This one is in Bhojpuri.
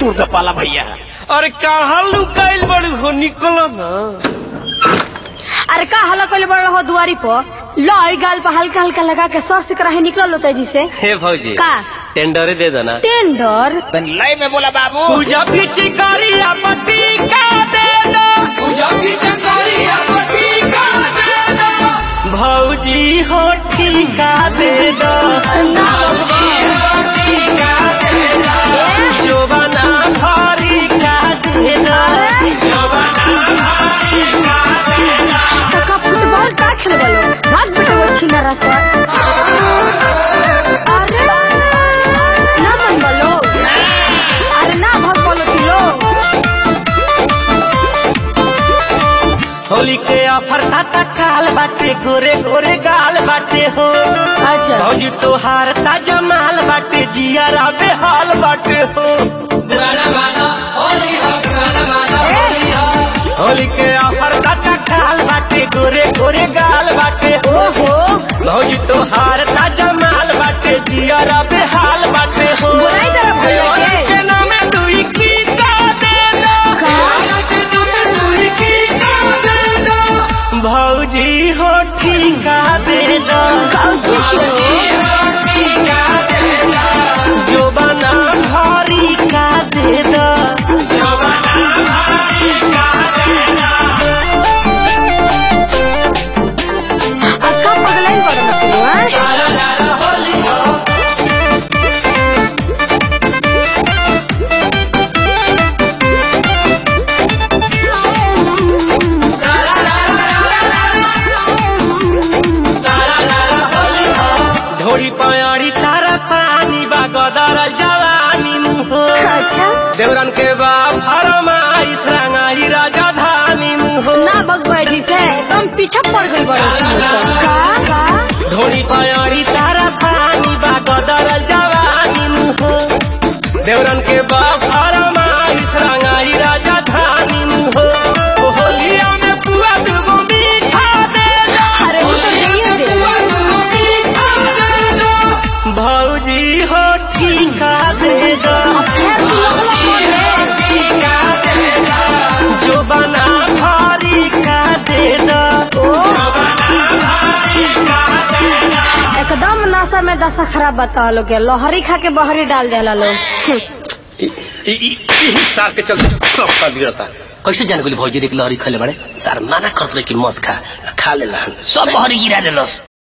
तूर द पाला भैया। अरे कहाँ लुकाइल बड़ी हो, निकलो ना। अरे का हल्ला कइले बड़ हो दुआरी पर लई गाल पर हल्का हल्का लगा के सर से कराहे निकल लो तेजी से। हे भौजी का टेंडर दे देना। टेंडर लय में बोला बाबू। पूजा पीटी करिया पट्टी का दे दो, पूजा पीटी करिया पट्टी का दे दो। भौजी हो ठीका दे दो, जोबाना भारी का दे दो, जोबाना भारी का दे दो। का फुटबॉल का खेल बोलो भाग बेटा वो छिनारा सर। अरे ना मन बोलो, अरे ना भाग बोलो तिलो। होली के ऑफर खाता काल बाटे, गोरे गोरे गाल बाटे हो। अच्छा भौजी तोहार ताजा माल बाटे, जिया राबे हाल बाटे हो। होली के ऑफर खाता काल बाटे, गोरे गोरे गाल बाटे हो। भौजी तोहार ताजा माल बाटे, जिया राबे हाल बाटे हो। बोलाई जरा भैया के नामे दुई की का दे दो, भौजी हो ठीका दे दो, जोबाना भारी का दे दो, जोबाना भारी का दे दो। अक्का पगलाइन बड़ मत लो। ढोरी पयाड़ी तारा पानी बा गदर जवानी मुहो। अच्छा देवरन के बा फरमाई रंगाई राजधानी मुहो। ना बगवाई जी से तुम पीछे पड़ गई बड़ो। का ढोरी पयाड़ी तारा पानी बा गदर जवानी मुहो। देवरन के बा फरमाई रंगाई राजधानी मुहो। होलिया में पुआ दुगो मीठा दे दो, अरे वो तो नहीं दे। भौजी हो ठीका दे दो, जोबाना भारी का दे दो, एकदम नशा में दशा खराब बता लोग के लोहरी खा के बहरी डाल देला लोग। सार के चलते सब का बिगड़ता। कैसे जान गोली भौजी रे लहरी खले बड़े सार माना करत कि मत खा, खा लेला सब बहरी गिरा देलस।